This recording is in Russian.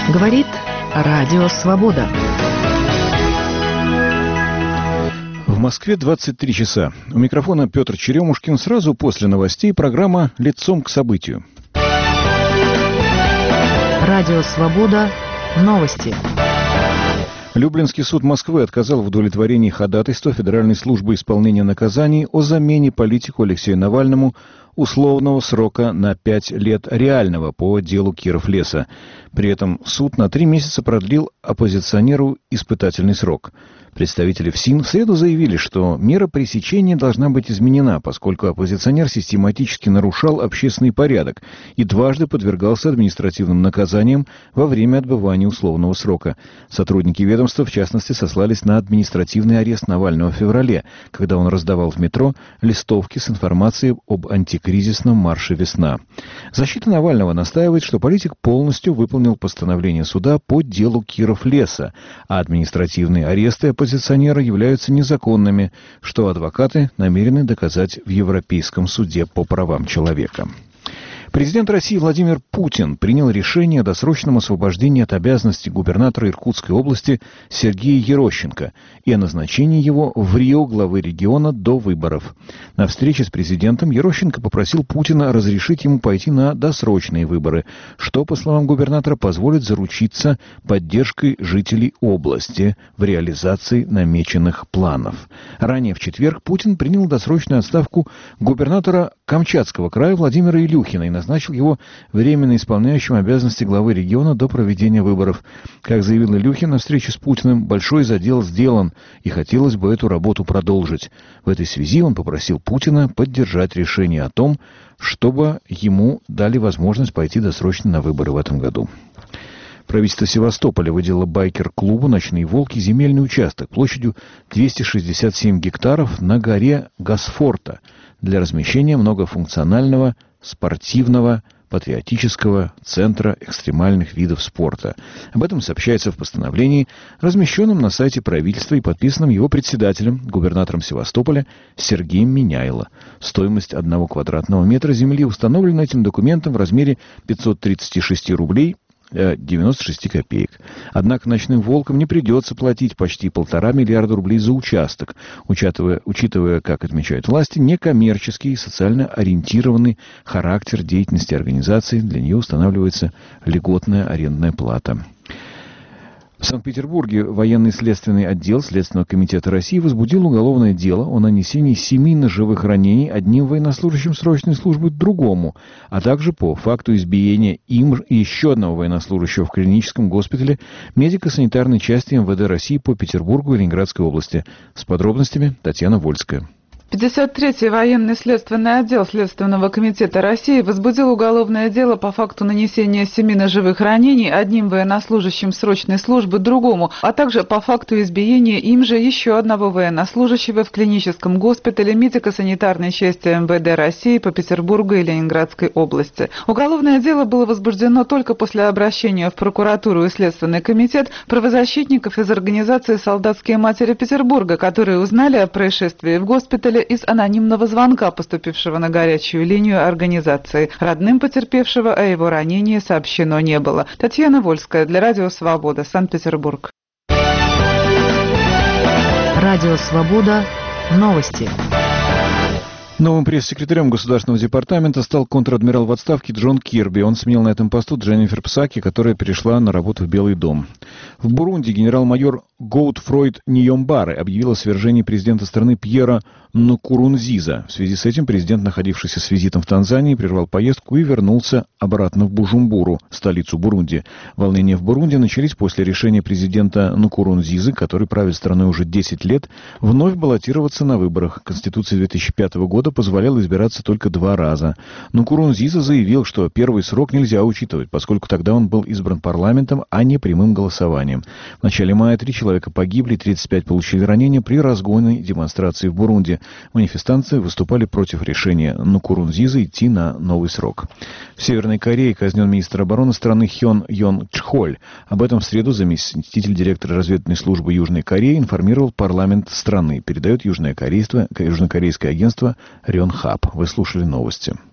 Говорит Радио Свобода. В Москве 23 часа. У микрофона Петр Черемушкин. Сразу после новостей программа «Лицом к событию». Радио Свобода. Новости. Люблинский суд Москвы отказал в удовлетворении ходатайства Федеральной службы исполнения наказаний о замене политику Алексею Навальному условного срока на 5 лет реального по делу Киров-Леса. При этом суд на 3 месяца продлил оппозиционеру испытательный срок. Представители ФСИН в среду заявили, что мера пресечения должна быть изменена, поскольку оппозиционер систематически нарушал общественный порядок и дважды подвергался административным наказаниям во время отбывания условного срока. Сотрудники ведомства, в частности, сослались на административный арест Навального в феврале, когда он раздавал в метро листовки с информацией об антикризисном марше «Весна». Защита Навального настаивает, что политик полностью выполнил постановление суда по делу Киров-Леса, а административные аресты оппозиционера являются незаконными, что адвокаты намерены доказать в Европейском суде по правам человека. Президент России Владимир Путин принял решение о досрочном освобождении от обязанностей губернатора Иркутской области Сергея Ерощенко и о назначении его в РИО главы региона до выборов. На встрече с президентом Ерощенко попросил Путина разрешить ему пойти на досрочные выборы, что, по словам губернатора, позволит заручиться поддержкой жителей области в реализации намеченных планов. Ранее в четверг Путин принял досрочную отставку губернатора Камчатского края Владимира Илюхина и назначил его временно исполняющим обязанности главы региона до проведения выборов. Как заявил Илюхин на встрече с Путиным, большой задел сделан, и хотелось бы эту работу продолжить. В этой связи он попросил Путина поддержать решение о том, чтобы ему дали возможность пойти досрочно на выборы в этом году. Правительство Севастополя выделило байкер-клубу «Ночные волки» земельный участок площадью 267 гектаров на горе Гасфорта для размещения многофункционального спортивного патриотического центра экстремальных видов спорта. Об этом сообщается в постановлении, размещенном на сайте правительства и подписанном его председателем, губернатором Севастополя Сергеем Миняйло. Стоимость 1 квадратного метра земли установлена этим документом в размере 536 рублей 96 копеек. Однако «Ночным волкам» не придется платить почти 1,5 миллиарда рублей за участок, учитывая, как отмечают власти, некоммерческий и социально ориентированный характер деятельности организации. Для нее устанавливается льготная арендная плата. В Санкт-Петербурге военный следственный отдел Следственного комитета России возбудил уголовное дело о нанесении 7 ножевых ранений одним военнослужащим срочной службы другому, а также по факту избиения им и еще одного военнослужащего в клиническом госпитале медико-санитарной части МВД России по Петербургу и Ленинградской области. С подробностями Татьяна Вольская. 53-й военный следственный отдел Следственного комитета России возбудил уголовное дело по факту нанесения 7 ножевых ранений одним военнослужащим срочной службы другому, а также по факту избиения им же еще одного военнослужащего в клиническом госпитале медико-санитарной части МВД России по Петербургу и Ленинградской области. Уголовное дело было возбуждено только после обращения в прокуратуру и Следственный комитет правозащитников из организации «Солдатские матери Петербурга», которые узнали о происшествии в госпитале из анонимного звонка, поступившего на горячую линию организации. Родным потерпевшего о его ранении сообщено не было. Татьяна Вольская для Радио Свобода, Санкт-Петербург. Радио Свобода. Новости. Новым пресс-секретарем Государственного департамента стал контр-адмирал в отставке Джон Кирби. Он сменил на этом посту Дженнифер Псаки, которая перешла на работу в Белый дом. В Бурунди генерал-майор Гоутфройд Ньомбаре объявил о свержении президента страны Пьера Нкурунзиза. В связи с этим президент, находившийся с визитом в Танзании, прервал поездку и вернулся обратно в Бужумбуру, столицу Бурунди. Волнения в Бурунди начались после решения президента Нкурунзизы, который правит страной уже 10 лет, вновь баллотироваться на выборах. Конституция 2005 года позволяла избираться только 2 раза. Нкурунзиза заявил, что первый срок нельзя учитывать, поскольку тогда он был избран парламентом, а не прямым голосованием. В начале мая 3 человека погибли, 35 получили ранения при разгонной демонстрации в Бурунди. Манифестанты выступали против решения Нкурунзизы идти на новый срок. В Северной Корее казнен министр обороны страны Хён Йон Чхоль. Об этом в среду заместитель директора разведывательной службы Южной Кореи информировал парламент страны, передает южнокорейское агентство Рёнхап. Вы слушали новости.